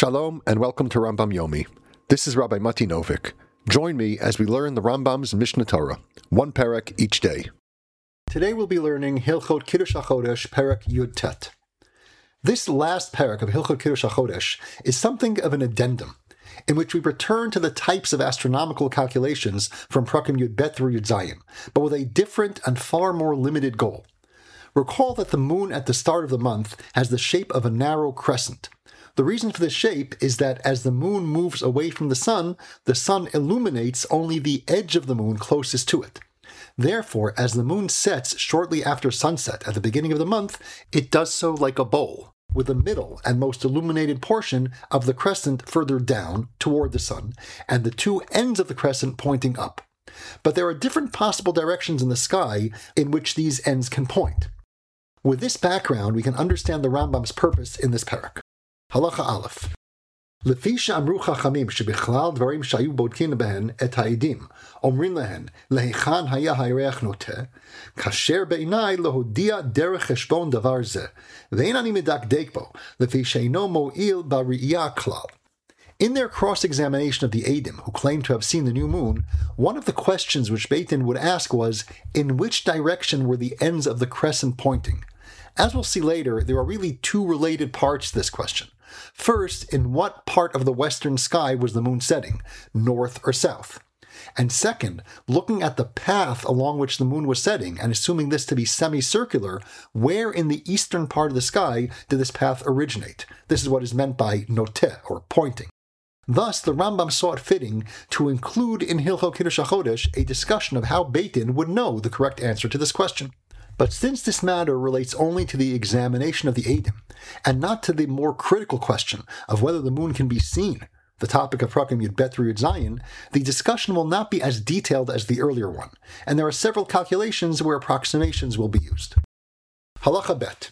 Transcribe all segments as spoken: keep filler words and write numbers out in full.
Shalom and welcome to Rambam Yomi. This is Rabbi Mati Novik. Join me as we learn the Rambam's Mishnah Torah, one parak each day. Today we'll be learning Hilchot Kiddush HaChodesh, parak Yud Tet. This last parak of Hilchot Kiddush HaChodesh is something of an addendum, in which we return to the types of astronomical calculations from Prakim Yud Bet through Yud Zayin, but with a different and far more limited goal. Recall that the moon at the start of the month has the shape of a narrow crescent. The reason for this shape is that as the moon moves away from the sun, the sun illuminates only the edge of the moon closest to it. Therefore, as the moon sets shortly after sunset at the beginning of the month, it does so like a bowl, with the middle and most illuminated portion of the crescent further down toward the sun, and the two ends of the crescent pointing up. But there are different possible directions in the sky in which these ends can point. With this background, we can understand the Rambam's purpose in this parak. Halacha Aleph. לפי שאמרו חכמים שבכלל דברים שהיו בודקים בהן את העדים, אומרים להן, להיכן היה הירח נוטה, כאשר בעיניי להודיע דרך חשבון דבר זה, ואין אני מדקדק בו, לפי שאינו מועיל בראייה כלל. In their cross-examination of the Eidim, who claimed to have seen the new moon, one of the questions which Beit Din would ask was, in which direction were the ends of the crescent pointing? As we'll see later, there are really two related parts to this question. First, in what part of the western sky was the moon setting, north or south? And second, looking at the path along which the moon was setting, and assuming this to be semicircular, where in the eastern part of the sky did this path originate? This is what is meant by noteh, or pointing. Thus, the Rambam saw it fitting to include in Hilchot Kiddush HaChodesh a discussion of how Beit Din would know the correct answer to this question. But since this matter relates only to the examination of the Eidim, and not to the more critical question of whether the moon can be seen, the topic of Prakim Yud Bet through Yud Zayin, the discussion will not be as detailed as the earlier one, and there are several calculations where approximations will be used. Halacha Bet.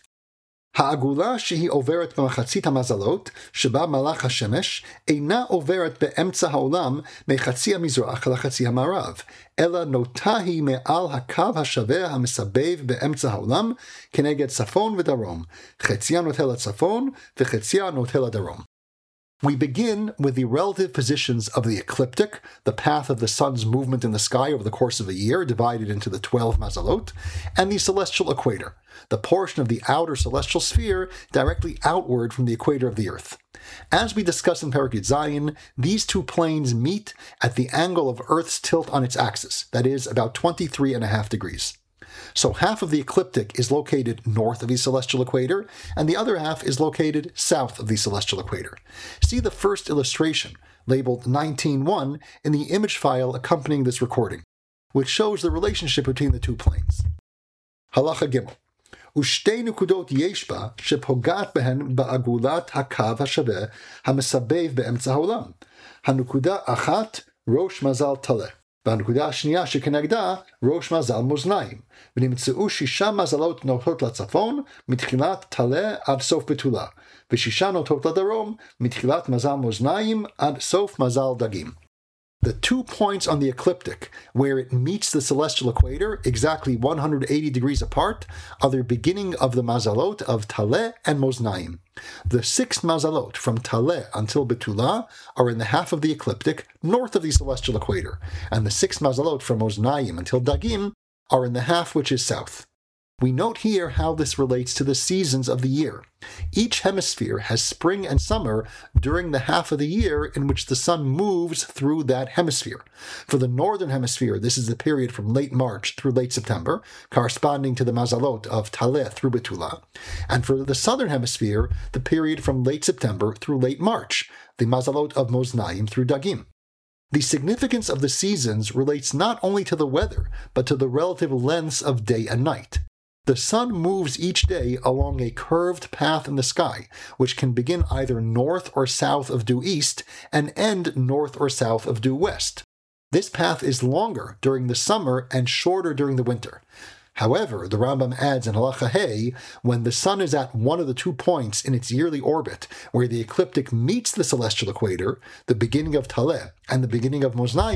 העגולה שהיא עוברת במחצית המזלות, שבה מלאך השמש, אינה עוברת באמצע העולם מחצי המזרח לחצי המערב, אלא נוטה היא מעל הקו השווה המסבב באמצע העולם, כנגד צפון ודרום, חציה נוטה לצפון וחציה נוטה לדרום. We begin with the relative positions of the ecliptic, the path of the sun's movement in the sky over the course of a year, divided into the twelve mazalot, and the celestial equator, the portion of the outer celestial sphere directly outward from the equator of the earth. As we discussed in Parak Yud Zayin, these two planes meet at the angle of Earth's tilt on its axis, that is, about twenty-three and a half degrees. So half of the ecliptic is located north of the celestial equator, and the other half is located south of the celestial equator. See the first illustration, labeled nineteen one, in the image file accompanying this recording, which shows the relationship between the two planes. Halacha Gimel. ושתי נקודות יש בה שפוגעת בהן בעגולת הקו השווה המסבב באמצע העולם. הנקודה אחת, ראש מזל טלה. והנקודה השנייה שכנגדה, ראש מזל מאזניים, ונמצאו שישה מזלות נוטות לצפון, מתחילת טלה עד סוף בתולה, ושישה נוטות לדרום, מתחילת מזל מאזניים עד סוף מזל דגים. The two points on the ecliptic, where it meets the celestial equator, exactly one hundred eighty degrees apart, are the beginning of the mazalot of Taleh and Moznaim. The six mazalot from Taleh until Betula are in the half of the ecliptic, north of the celestial equator, and the six mazalot from Moznaim until Dagim are in the half which is south. We note here how this relates to the seasons of the year. Each hemisphere has spring and summer during the half of the year in which the sun moves through that hemisphere. For the northern hemisphere, this is the period from late March through late September, corresponding to the mazalot of Taleh through Betula. And for the southern hemisphere, the period from late September through late March, the mazalot of Moznaim through Dagim. The significance of the seasons relates not only to the weather, but to the relative lengths of day and night. The sun moves each day along a curved path in the sky, which can begin either north or south of due east and end north or south of due west. This path is longer during the summer and shorter during the winter. However, the Rambam adds in Halacha Hey, when the sun is at one of the two points in its yearly orbit, where the ecliptic meets the celestial equator, the beginning of Taleh and the beginning of Moznaim,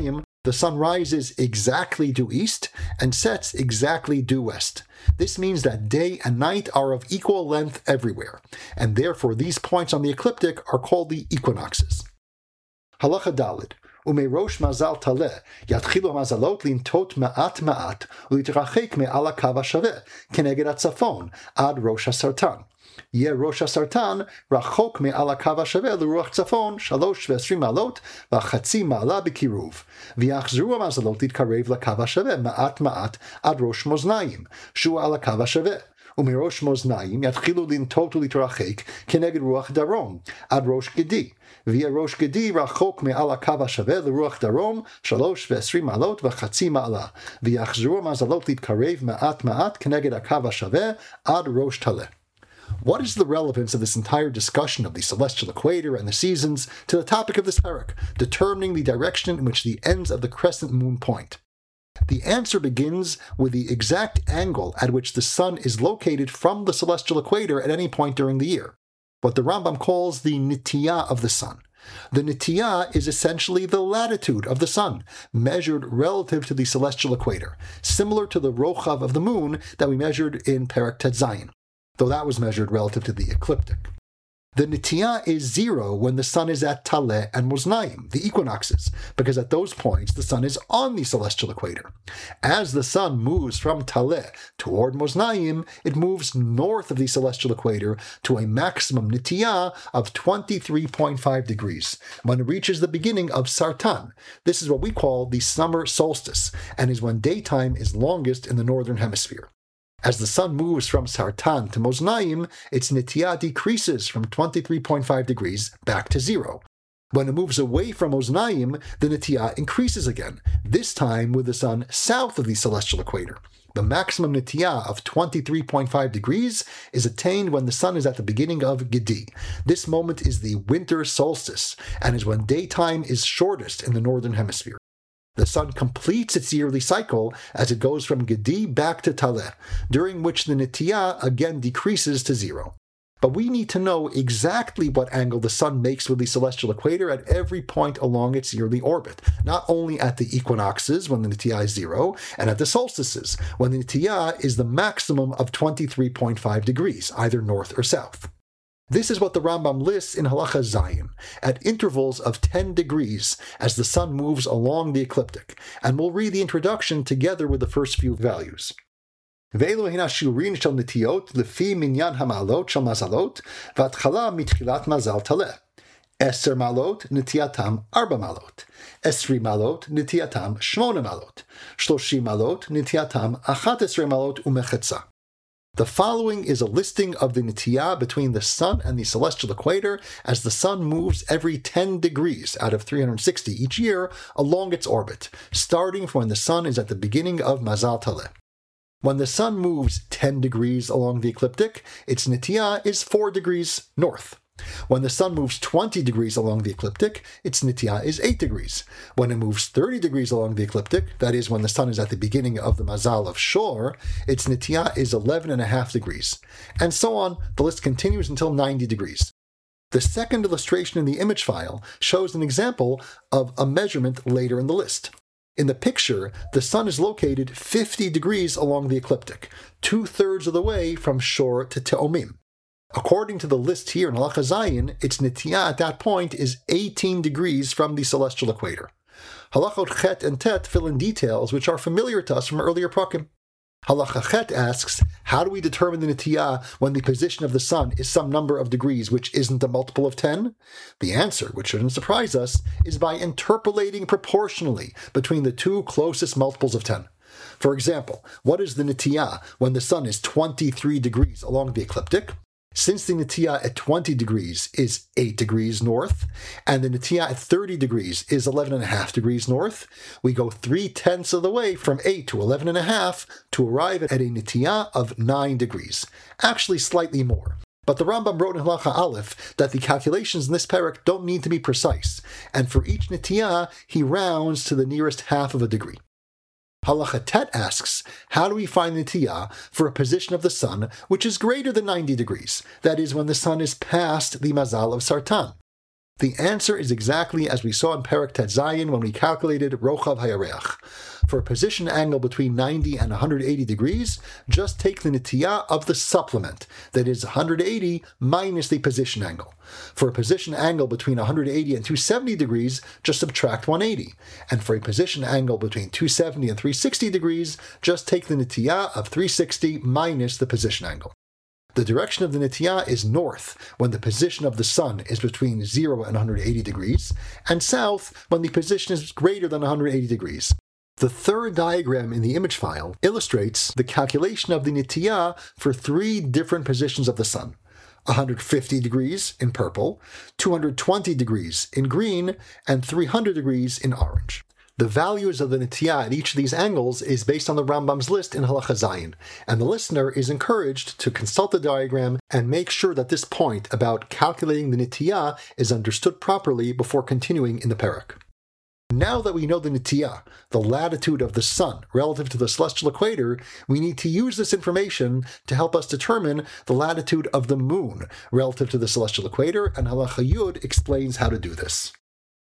The sun rises exactly due east and sets exactly due west. This means that day and night are of equal length everywhere, and therefore these points on the ecliptic are called the equinoxes. Halacha Daled. Umerosh mazal taleh, yatchilu mazalot lintot ma'at ma'at, ulitrachek me'al hakav hashaveh, keneged hatzafon, ad rosh hasartan. Yeh rosh hasartan, rachok me'al hakav hashaveh l'ruach tzafon, shalosh ve'esrim ma'alot, v'chatzi ma'ala b'kiruv. V'yachzru mazalot litkarev l'hakav hashaveh, ma'at ma'at, ad rosh moznayim, shu al hakav hashaveh. Umerosh moznayim yatchilu lintot ulitrachek, keneged ruach darom, ad rosh gedi. Via rosh gedi rachok me'al hakav hashaveh l'ruach darom shalosh ve'esrim ma'alot v'chatzi ma'ala v'yachzru mazalot litkarev ma'at ma'at keneged hakav hashaveh ad rosh taleh. What is the relevance of this entire discussion of the celestial equator and the seasons to the topic of this parak, determining the direction in which the ends of the crescent moon point? The answer begins with the exact angle at which the sun is located from the celestial equator at any point during the year, what the Rambam calls the nitiyah of the sun. The nitiyah is essentially the latitude of the sun, measured relative to the celestial equator, similar to the rochav of the moon that we measured in Perek Tet Zayin, though that was measured relative to the ecliptic. The nitiyah is zero when the sun is at Taleh and Moznayim, the equinoxes, because at those points the sun is on the celestial equator. As the sun moves from Taleh toward Moznayim, it moves north of the celestial equator to a maximum nitiyah of twenty-three point five degrees. When it reaches the beginning of Sartan, this is what we call the summer solstice, and is when daytime is longest in the northern hemisphere. As the sun moves from Sartan to Moznayim, its nitiyah decreases from twenty-three point five degrees back to zero. When it moves away from Moznayim, the nitiyah increases again, this time with the sun south of the celestial equator. The maximum nitiyah of twenty-three point five degrees is attained when the sun is at the beginning of Gedi. This moment is the winter solstice, and is when daytime is shortest in the northern hemisphere. The sun completes its yearly cycle as it goes from Gedi back to Taleh, during which the nitiyah again decreases to zero. But we need to know exactly what angle the sun makes with the celestial equator at every point along its yearly orbit, not only at the equinoxes when the nitiyah is zero, and at the solstices when the nitiyah is the maximum of twenty-three point five degrees, either north or south. This is what the Rambam lists in Halacha Zayin, at intervals of ten degrees as the sun moves along the ecliptic, and we'll read the introduction together with the first few values. Ve'elu hina shiurin shel nitiyot lefi minyan hamalot shel mazalot v'atchala mitchilat mazal taleh. Eser malot nitiyatam arba malot. Esri malot nitiyatam shmona malot. Shloshim malot nitiyatam achat esrei malot umechetza. The following is a listing of the nitiyah between the sun and the celestial equator as the sun moves every ten degrees out of three hundred sixty each year along its orbit, starting from when the sun is at the beginning of Mazal Taleh. When the sun moves ten degrees along the ecliptic, its nitiyah is four degrees north. When the sun moves twenty degrees along the ecliptic, its nitiyah is eight degrees. When it moves thirty degrees along the ecliptic, that is when the sun is at the beginning of the mazal of Shor, its nitiyah is eleven and a half degrees. And so on, the list continues until ninety degrees. The second illustration in the image file shows an example of a measurement later in the list. In the picture, the sun is located fifty degrees along the ecliptic, two-thirds of the way from Shor to Te'omim. According to the list here in Halacha Zayin, its nitiyah at that point is eighteen degrees from the celestial equator. Halachot Chet and Tet fill in details which are familiar to us from earlier prakim. Halacha Chet asks, how do we determine the nitiyah when the position of the sun is some number of degrees which isn't a multiple of ten? The answer, which shouldn't surprise us, is by interpolating proportionally between the two closest multiples of ten. For example, what is the nitiyah when the sun is twenty-three degrees along the ecliptic? Since the nitiyah at twenty degrees is eight degrees north, and the nitiyah at thirty degrees is eleven and a half degrees north, we go three-tenths of the way from eight to eleven and a half to arrive at a nitiyah of nine degrees, actually slightly more. But the Rambam wrote in Halacha Aleph that the calculations in this parak don't need to be precise, and for each nitiyah he rounds to the nearest half of a degree. Halacha Tet asks, how do we find the nitiyah for a position of the sun which is greater than ninety degrees, that is, when the sun is past the mazal of Sartan? The answer is exactly as we saw in Perek Tet Zayin when we calculated Rochav Hayareach. For a position angle between ninety and one hundred eighty degrees, just take the Nitiyah of the supplement, that is one hundred eighty minus the position angle. For a position angle between one hundred eighty and two hundred seventy degrees, just subtract one hundred eighty. And for a position angle between two hundred seventy and three hundred sixty degrees, just take the Nitiyah of three hundred sixty minus the position angle. The direction of the Nitiyah is north when the position of the sun is between zero and one hundred eighty degrees, and south when the position is greater than one hundred eighty degrees. The third diagram in the image file illustrates the calculation of the Nitiyah for three different positions of the sun: one hundred fifty degrees in purple, two hundred twenty degrees in green, and three hundred degrees in orange. The values of the Nitiyah at each of these angles is based on the Rambam's list in Halacha Zayin, and the listener is encouraged to consult the diagram and make sure that this point about calculating the Nitiyah is understood properly before continuing in the Perek. Now that we know the Nitiyah, the latitude of the sun relative to the celestial equator, we need to use this information to help us determine the latitude of the moon relative to the celestial equator, and Halacha Yud explains how to do this.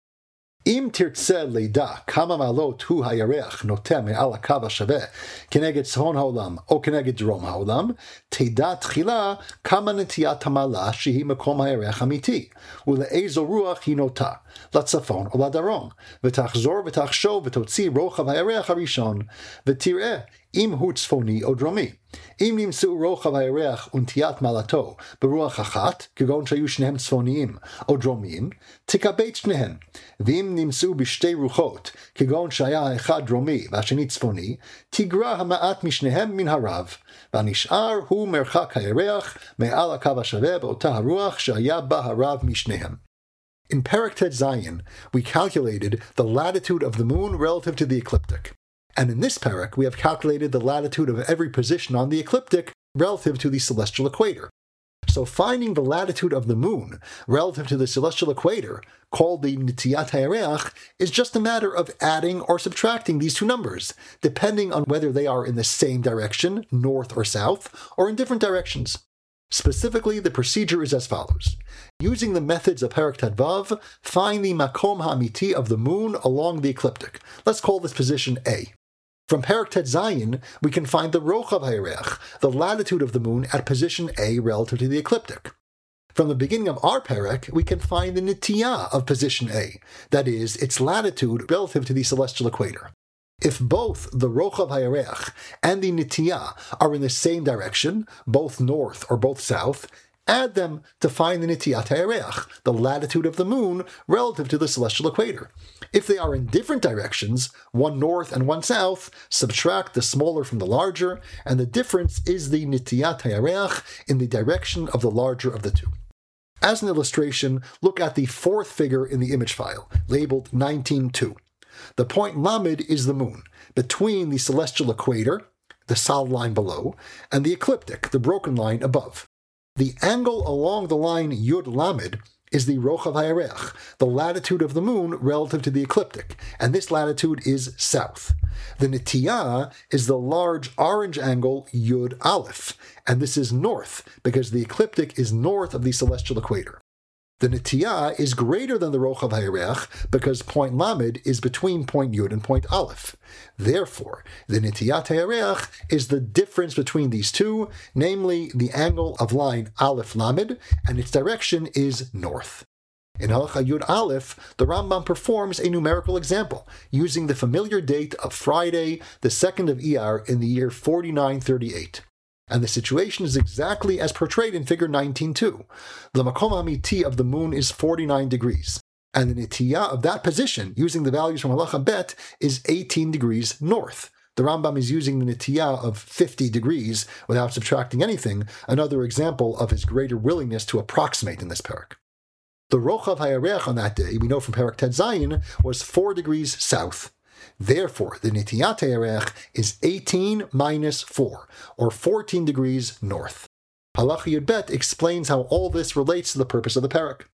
אם תרצה לידע כמה מעלות הוא הירח נוטה מעל הקו השווה כנגד צפון העולם או כנגד דרום העולם, תדע תחילה כמה נטיית המעלה שהיא מקום הירח אמיתי, ולאיזו רוח היא נוטה, לצפון או לדרום, ותחזור ותחשוב ותוציא רוחב הירח הראשון, ותראה אם הוא צפוני או דרומי. אם נמצאו רוחב הירח ונטיית מעלתו ברוח אחת, כגון שהיו שניהם צפוניים או דרומיים, תקבץ שניהם. ואם נמצאו בשתי רוחות, כגון שהיה האחד דרומי והשני צפוני, תגרע המעט משניהם מן הרב, והנשאר הוא מרחק הירח מעל הקו השווה באותה הרוח שהיה בה הרב משניהם. In Perek Tet Zayin, we calculated the latitude of the moon relative to the ecliptic. And in this Perek, we have calculated the latitude of every position on the ecliptic relative to the celestial equator. So finding the latitude of the moon relative to the celestial equator, called the Nitiyat HaYareach, is just a matter of adding or subtracting these two numbers, depending on whether they are in the same direction, north or south, or in different directions. Specifically, the procedure is as follows. Using the methods of Perek Tet Vav, find the Makom HaAmiti of the moon along the ecliptic. Let's call this position A. From Perek Tet Zayin, we can find the Rochav HaYareach, the latitude of the moon at position A relative to the ecliptic. From the beginning of our Perek, we can find the Nitiyah of position A, that is, its latitude relative to the celestial equator. If both the Rochav HaYareach and the Nitiyah are in the same direction, both north or both south, add them to find the Nitiyat HaYareach, the latitude of the moon relative to the celestial equator. If they are in different directions, one north and one south, subtract the smaller from the larger, and the difference is the Nitiyat HaYareach in the direction of the larger of the two. As an illustration, look at the fourth figure in the image file, labeled nineteen two. The point Lamed is the moon, between the celestial equator, the solid line below, and the ecliptic, the broken line above. The angle along the line Yud Lamed is the Rochav HaYareach, the latitude of the moon relative to the ecliptic, and this latitude is south. The Nitiyah is the large orange angle Yud Aleph, and this is north, because the ecliptic is north of the celestial equator. The Nitiyah is greater than the Rochav HaYareach because point Lamed is between point Yud and point Aleph. Therefore, the Nitiyat HaYareach is the difference between these two, namely the angle of line Aleph Lamed, and its direction is north. In Halacha Yud Aleph, the Rambam performs a numerical example, using the familiar date of Friday, the second of Iyar, in the year forty-nine thirty-eight. And the situation is exactly as portrayed in figure nineteen two. The Makom HaAmiti of the moon is forty-nine degrees, and the Nitiyah of that position, using the values from Halacha Bet, is eighteen degrees north. The Rambam is using the Nitiyah of fifty degrees without subtracting anything, another example of his greater willingness to approximate in this Perek. The Rochav HaYareach on that day, we know from Perek Tet Zayin, was four degrees south. Therefore, the Nitiyat HaYareach is eighteen minus four, or fourteen degrees north. Halacha Yud Bet explains how all this relates to the purpose of the Perek.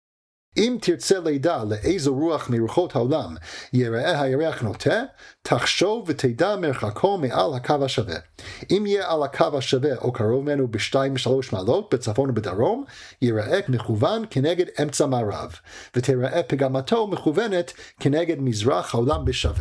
אם תרצה לידע לאיזו רוח מרוחות העולם יראה הירח נוטה, תחשוב ותדע מרחקו מעל הקו השווה. אם יהיה על הקו השווה או קרוב ממנו בשתיים ושלוש מעלות בצפון ובדרום, יראה מכוון כנגד אמצע מערב, ותראה פגמתו מכוונת כנגד מזרח העולם בשווה.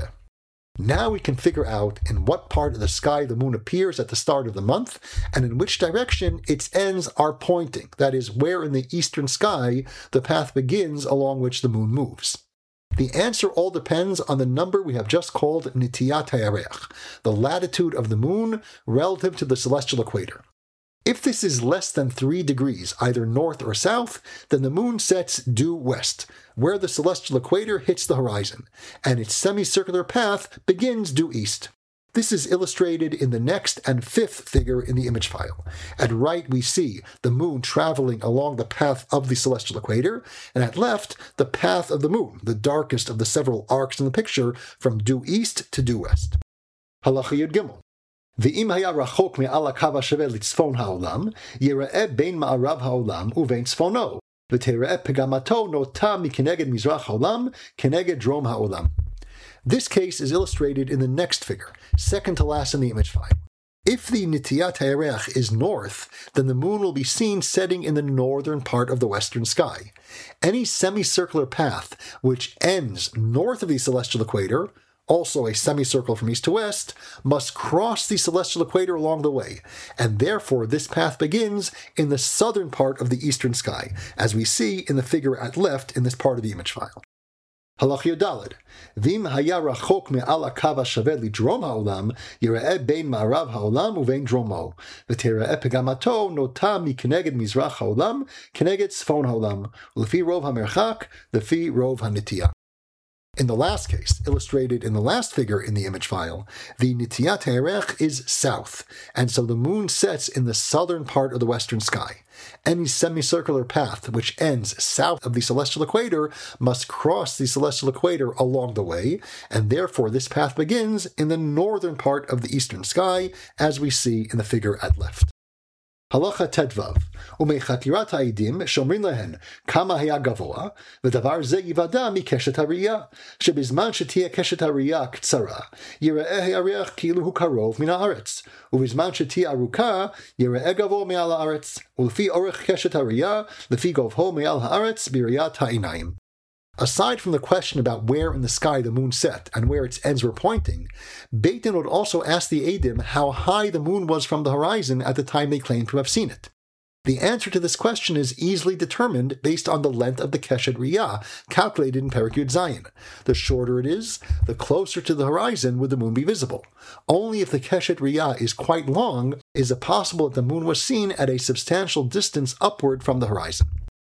Now we can figure out in what part of the sky the moon appears at the start of the month, and in which direction its ends are pointing, that is, where in the eastern sky the path begins along which the moon moves. The answer all depends on the number we have just called Nitiyat HaYarech, the latitude of the moon relative to the celestial equator. If this is less than three degrees, either north or south, then the moon sets due west, where the celestial equator hits the horizon, and its semicircular path begins due east. This is illustrated in the next and fifth figure in the image file. At right we see the moon traveling along the path of the celestial equator, and at left the path of the moon, the darkest of the several arcs in the picture, from due east to due west. Halacha Yud Gimel. ואם היה רחוק מעל הקו השווה לצפון העולם, יראה בין מערב העולם ובין צפונו, ותראה פגמתו נוטה מכנגד מזרח העולם, כנגד דרום העולם. This case is illustrated in the next figure, second to last in the image file. If the Nitiyat HaYarech is north, then the moon will be seen setting in the northern part of the western sky. Any semicircular path which ends north of the celestial equator, also a semicircle from east to west, must cross the celestial equator along the way, and therefore this path begins in the southern part of the eastern sky, as we see in the figure at left in this part of the image file. Halacha Yud Daled. V'im haya rachok me'al hakav hashaveh lidrom ha'olam, yira'eh bein ma'arav ha'olam uvein dromo, v'tera'eh pegamato nota mikneged mizrach ha'olam, keneged tzfon ha'olam, u'lefi rov ha'merchak, lefi rov ha'nitiyah. In the last case, illustrated in the last figure in the image file, the Nitiyat HaYarech is south, and so the moon sets in the southern part of the western sky. Any semicircular path which ends south of the celestial equator must cross the celestial equator along the way, and therefore this path begins in the northern part of the eastern sky, as we see in the figure at left. Halacha Tedvav, ומחקירת העדים שאומרים להן כמה היה גבוה, ודבר זה יוודא מקשת הראייה, שבזמן שתהיה קשת הראייה קצרה, יראה הירח כאילו הוא קרוב מן הארץ, ובזמן שתהיה ארוכה, יראה גבוה מעל הארץ, ולפי אורך קשת הראייה, לפי גובהו מעל הארץ בראיית העיניים. Aside from the question about where in the sky the moon set and where its ends were pointing, Beit Din would also ask the Eidim how high the moon was from the horizon at the time they claimed to have seen it. The answer to this question is easily determined based on the length of the Keshet Riyah, calculated in Perek Yud Zayin. The shorter it is, the closer to the horizon would the moon be visible. Only if the Keshet Riyah is quite long is it possible that the moon was seen at a substantial distance upward from the horizon.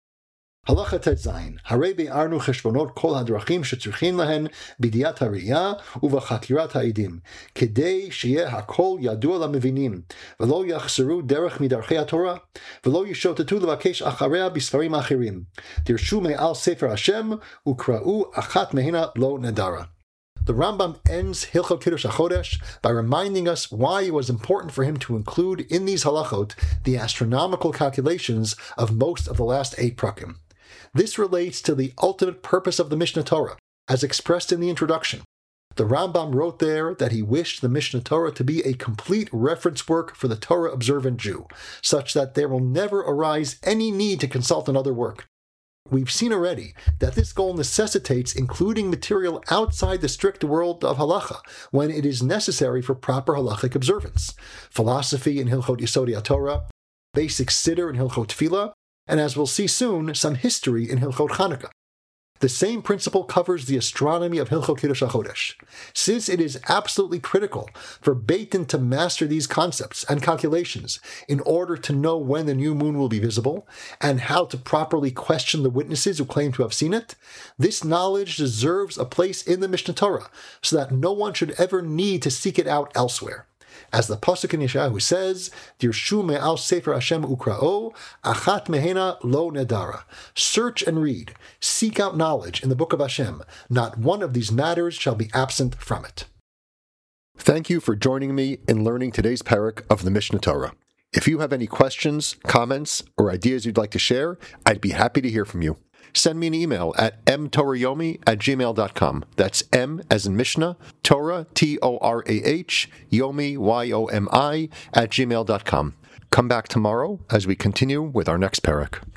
Halacha Tet Zayin, Harei be'arnu cheshbonot kol hadrachim shetzurchin lahen b'diat ha'riyah u'v'chakirat ha'edim, kedei sheyeh hakol yadua la'mevinim, v'lo yachseru derech midarchei ha'torah, v'lo yishotetu levakesh achareha b'sfarim achirim, dirshu me'al sefer Hashem, u'kra'u achat mehina lo nedara. The Rambam ends Hilchot Kiddush HaChodesh by reminding us why it was important for him to include in these halachot the astronomical calculations of most of the last eight prakim. This relates to the ultimate purpose of the Mishnah Torah, as expressed in the introduction. The Rambam wrote there that he wished the Mishnah Torah to be a complete reference work for the Torah-observant Jew, such that there will never arise any need to consult another work. We've seen already that this goal necessitates including material outside the strict world of halacha when it is necessary for proper halachic observance. Philosophy in Hilchot Yesodei HaTorah, basic siddur in Hilchot Tefillah, and as we'll see soon, some history in Hilchot Chanukah. The same principle covers the astronomy of Hilchot Kiddush HaChodesh. Since it is absolutely critical for Beit Din to master these concepts and calculations in order to know when the new moon will be visible, and how to properly question the witnesses who claim to have seen it, this knowledge deserves a place in the Mishnah Torah, so that no one should ever need to seek it out elsewhere. As the pasuk in Yeshayahu says, Dirshu me'al sefer Hashem ukra'o, achat mehena lo nedara. Search and read, seek out knowledge in the book of Hashem. Not one of these matters shall be absent from it. Thank you for joining me in learning today's parak of the Mishnah Torah. If you have any questions, comments, or ideas you'd like to share, I'd be happy to hear from you. send me an email at mtorayomi at gmail dot com. That's M as in Mishnah, Torah, T O R A H, Yomi, Y O M I, at gmail dot com. Come back tomorrow as we continue with our next parak.